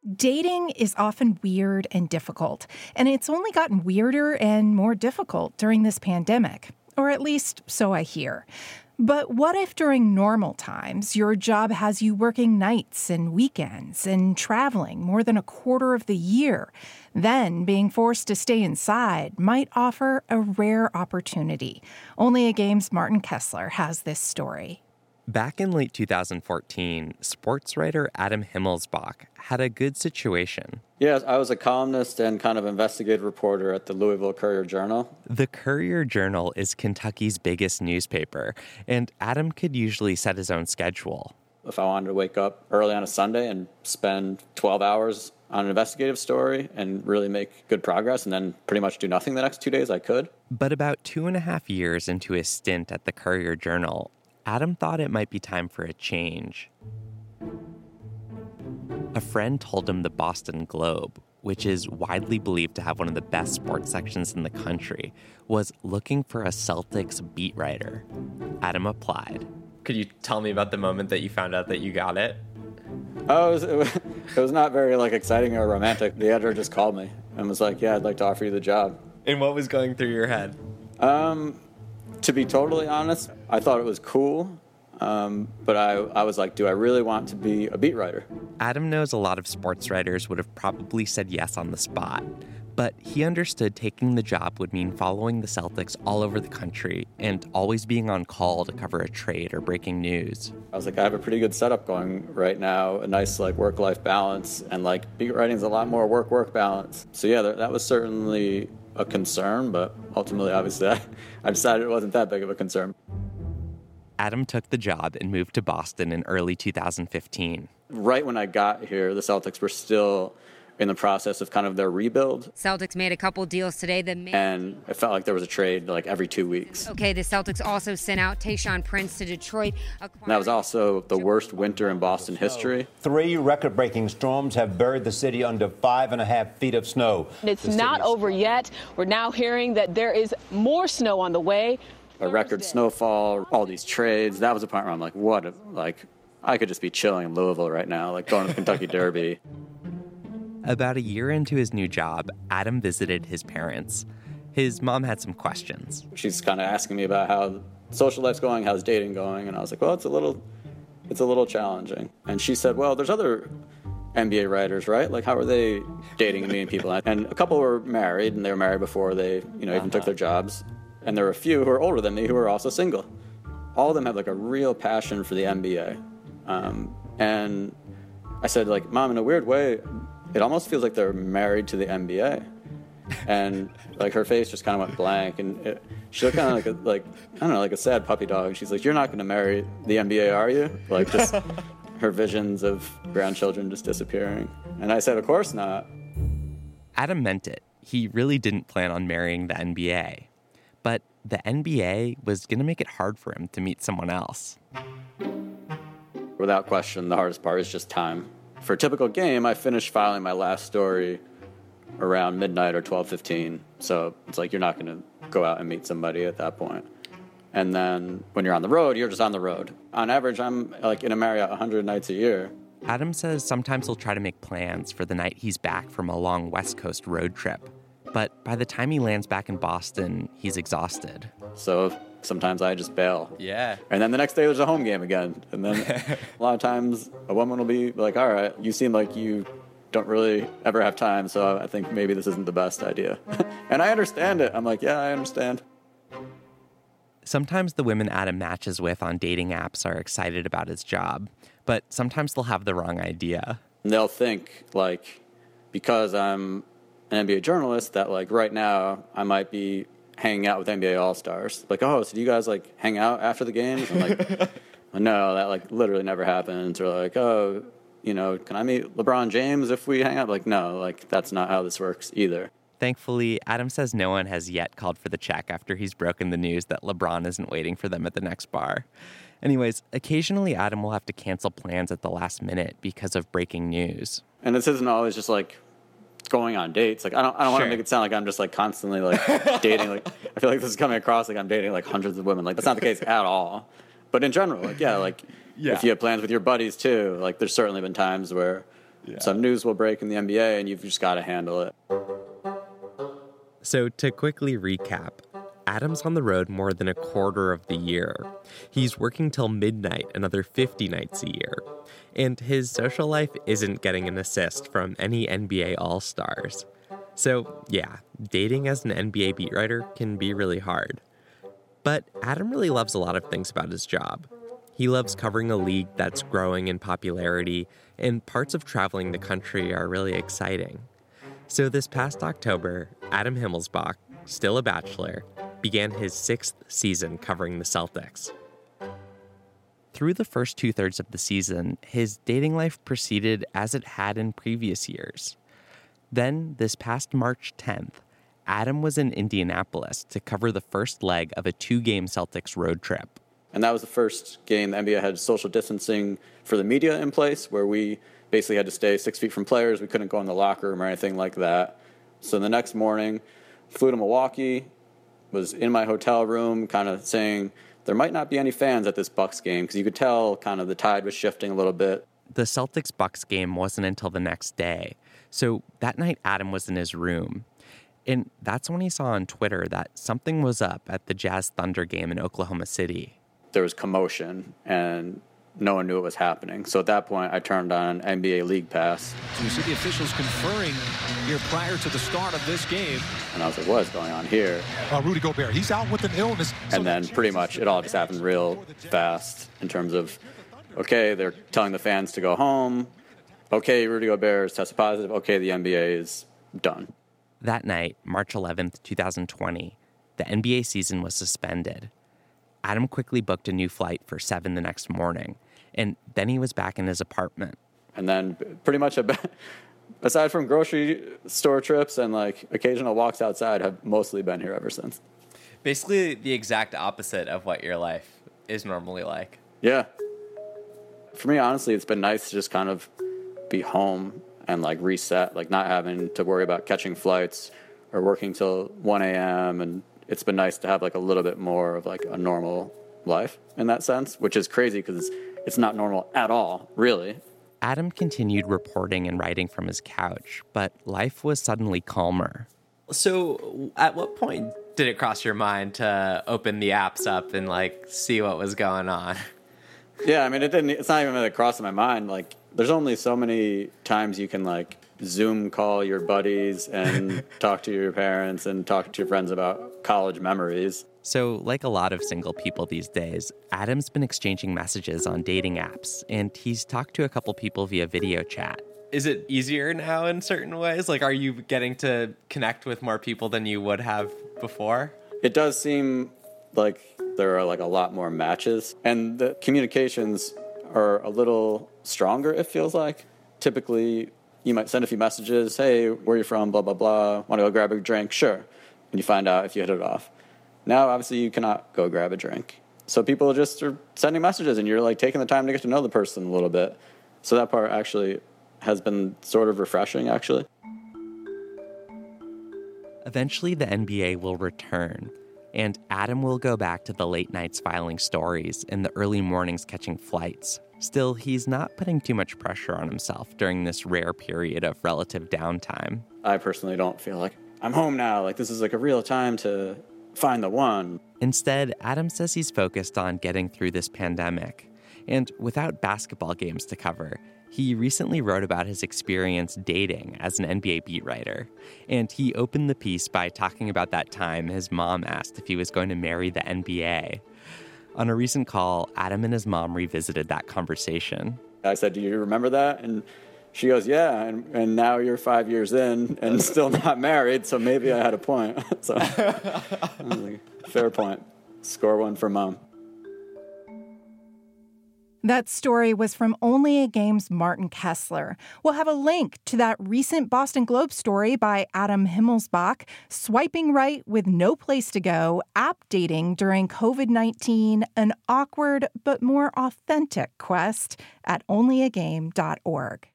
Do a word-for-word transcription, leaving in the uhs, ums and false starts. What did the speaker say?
Dating is often weird and difficult, and it's only gotten weirder and more difficult during this pandemic, or at least so I hear. But what if during normal times, your job has you working nights and weekends and traveling more than a quarter of the year? Then being forced to stay inside might offer a rare opportunity. Only a Game's Martin Kessler has this story. Back in late two thousand fourteen, sports writer Adam Himmelsbach had a good situation. Yeah, I was a columnist and kind of investigative reporter at the Louisville Courier-Journal. The Courier-Journal is Kentucky's biggest newspaper, and Adam could usually set his own schedule. If I wanted to wake up early on a Sunday and spend twelve hours on an investigative story and really make good progress and then pretty much do nothing the next two days, I could. But about two and a half years into his stint at the Courier-Journal, Adam thought it might be time for a change. A friend told him the Boston Globe, which is widely believed to have one of the best sports sections in the country, was looking for a Celtics beat writer. Adam applied. Could you tell me about the moment that you found out that you got it? Oh, it was, it was, it was not very like exciting or romantic. The editor just called me and was like, yeah, I'd like to offer you the job. And what was going through your head? Um... To be totally honest, I thought it was cool, um, but I, I was like, do I really want to be a beat writer? Adam knows a lot of sports writers would have probably said yes on the spot, but he understood taking the job would mean following the Celtics all over the country and always being on call to cover a trade or breaking news. I was like, I have a pretty good setup going right now, a nice like work-life balance, and like beat writing's a lot more work-work balance. So yeah, that was certainly a concern, but ultimately, obviously, I, I decided it wasn't that big of a concern. Adam took the job and moved to Boston in early two thousand fifteen. Right when I got here, the Celtics were still in the process of kind of their rebuild. Celtics made a couple deals today that made... And it felt like there was a trade like every two weeks. Okay, the Celtics also sent out Tayshaun Prince to Detroit. And that was also the worst winter in Boston history. Three record-breaking storms have buried the city under five and a half feet of snow. It's not over yet. We're now hearing that there is more snow on the way. A record snowfall, all these trades. That was a point where I'm like, what? A, like, I could just be chilling in Louisville right now, like going to the Kentucky Derby. About a year into his new job, Adam visited his parents. His mom had some questions. She's kind of asking me about how social life's going, how's dating going, and I was like, well, it's a little, it's a little challenging. And she said, well, there's other N B A writers, right? Like, how are they dating and meeting people? And a couple were married, and they were married before they, you know, even uh-huh. took their jobs. And there were a few who are older than me who are also single. All of them have like a real passion for the N B A. Um, and I said, like, Mom, in a weird way, it almost feels like they're married to the N B A. And like her face just kind of went blank, and it, she looked kind of like a, like I don't know, like a sad puppy dog. She's like, "You're not going to marry the N B A, are you?" Like just her visions of grandchildren just disappearing. And I said, "Of course not." Adam meant it. He really didn't plan on marrying the N B A, but the N B A was going to make it hard for him to meet someone else. Without question, the hardest part is just time. For a typical game, I finished filing my last story around midnight or twelve fifteen. So it's like you're not going to go out and meet somebody at that point. And then when you're on the road, you're just on the road. On average, I'm like in a Marriott one hundred nights a year. Adam says sometimes he'll try to make plans for the night he's back from a long West Coast road trip. But by the time he lands back in Boston, he's exhausted. So sometimes I just bail. Yeah. And then the next day there's a home game again. And then a lot of times a woman will be like, all right, you seem like you don't really ever have time, so I think maybe this isn't the best idea. And I understand it. I'm like, yeah, I understand. Sometimes the women Adam matches with on dating apps are excited about his job, but sometimes they'll have the wrong idea. And they'll think, like, because I'm an N B A journalist, that, like, right now I might be hanging out with N B A All-Stars. Like, oh, so do you guys, like, hang out after the games? I'm like, no, that, like, literally never happens. Or, like, oh, you know, can I meet LeBron James if we hang out? Like, no, like, that's not how this works either. Thankfully, Adam says no one has yet called for the check after he's broken the news that LeBron isn't waiting for them at the next bar. Anyways, occasionally Adam will have to cancel plans at the last minute because of breaking news. And this isn't always just, like, going on dates. Like, I don't I don't Sure. want to make it sound like I'm just, like, constantly, like, dating. Like, I feel like this is coming across like I'm dating, like, hundreds of women. Like, that's not the case at all. But in general, like, yeah, like, Yeah. if you have plans with your buddies, too, like, there's certainly been times where Yeah. Some news will break in the N B A, and you've just got to handle it. So to quickly recap, Adam's on the road more than a quarter of the year. He's working till midnight another fifty nights a year. And his social life isn't getting an assist from any N B A All-Stars. So yeah, dating as an N B A beat writer can be really hard. But Adam really loves a lot of things about his job. He loves covering a league that's growing in popularity, and parts of traveling the country are really exciting. So this past October, Adam Himmelsbach, still a bachelor, began his sixth season covering the Celtics. Through the first two-thirds of the season, his dating life proceeded as it had in previous years. Then, this past March tenth, Adam was in Indianapolis to cover the first leg of a two-game Celtics road trip. And that was the first game the N B A had social distancing for the media in place, where we basically had to stay six feet from players. We couldn't go in the locker room or anything like that. So the next morning, flew to Milwaukee, was in my hotel room kind of saying there might not be any fans at this Bucks game, because you could tell kind of the tide was shifting a little bit. The Celtics-Bucks game wasn't until the next day. So that night, Adam was in his room. And that's when he saw on Twitter that something was up at the Jazz Thunder game in Oklahoma City. There was commotion, and no one knew what was happening. So at that point, I turned on N B A League Pass. So you see the officials conferring here prior to the start of this game. And I was like, what is going on here? Uh, Rudy Gobert, he's out with an illness. And then pretty much it all just happened real fast in terms of, okay, they're telling the fans to go home. Okay, Rudy Gobert is tested positive. Okay, the N B A is done. That night, March eleventh, twenty twenty, the N B A season was suspended. Adam quickly booked a new flight for seven the next morning, and then he was back in his apartment. And then pretty much, a, aside from grocery store trips and like occasional walks outside, have mostly been here ever since. Basically the exact opposite of what your life is normally like. Yeah. For me, honestly, it's been nice to just kind of be home and like reset, like not having to worry about catching flights or working till one a.m. And it's been nice to have like a little bit more of like a normal life in that sense, which is crazy because it's not normal at all, really. Adam continued reporting and writing from his couch, but life was suddenly calmer. So at what point did it cross your mind to open the apps up and like see what was going on? Yeah, I mean, it didn't, it's not even that it crossed my mind. Like, there's only so many times you can like Zoom call your buddies and talk to your parents and talk to your friends about college memories. So, like a lot of single people these days, Adam's been exchanging messages on dating apps, and he's talked to a couple people via video chat. Is it easier now in certain ways? Like, are you getting to connect with more people than you would have before? It does seem like there are like a lot more matches, and the communications are a little stronger, it feels like. Typically, you might send a few messages, hey, where are you from, blah, blah, blah, want to go grab a drink? Sure. And you find out if you hit it off. Now, obviously, you cannot go grab a drink. So people just are sending messages, and you're like taking the time to get to know the person a little bit. So that part actually has been sort of refreshing, actually. Eventually, the N B A will return, and Adam will go back to the late nights filing stories and the early mornings catching flights. Still, he's not putting too much pressure on himself during this rare period of relative downtime. I personally don't feel like I'm home now. Like, this is like a real time to find the one. Instead, Adam says he's focused on getting through this pandemic. And without basketball games to cover, he recently wrote about his experience dating as an N B A beat writer. And he opened the piece by talking about that time his mom asked if he was going to marry the N B A. On a recent call, Adam and his mom revisited that conversation. I said, do you remember that? And she goes, yeah, and, and now you're five years in and still not married, so maybe I had a point. So, like, fair point. Score one for mom. That story was from Only a Game's Martin Kessler. We'll have a link to that recent Boston Globe story by Adam Himmelsbach, Swiping Right with No Place to Go, app dating during covid nineteen, an awkward but more authentic quest, at only a game dot org.